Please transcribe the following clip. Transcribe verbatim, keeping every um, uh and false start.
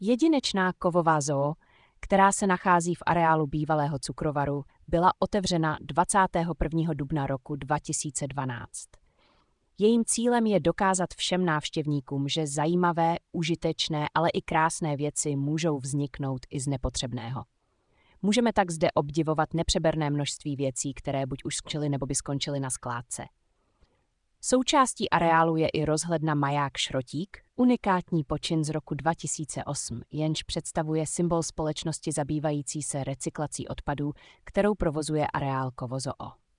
Jedinečná kovová zoo, která se nachází v areálu bývalého cukrovaru, byla otevřena dvacátého prvního dubna roku dva tisíce dvanáct. Jejím cílem je dokázat všem návštěvníkům, že zajímavé, užitečné, ale i krásné věci můžou vzniknout i z nepotřebného. Můžeme tak zde obdivovat nepřeberné množství věcí, které buď už skončily nebo by skončily na skládce. Součástí areálu je i rozhledna Maják Šrotík, unikátní počin z roku dva tisíce osm, jenž představuje symbol společnosti zabývající se recyklací odpadů, kterou provozuje areál Kovozoo.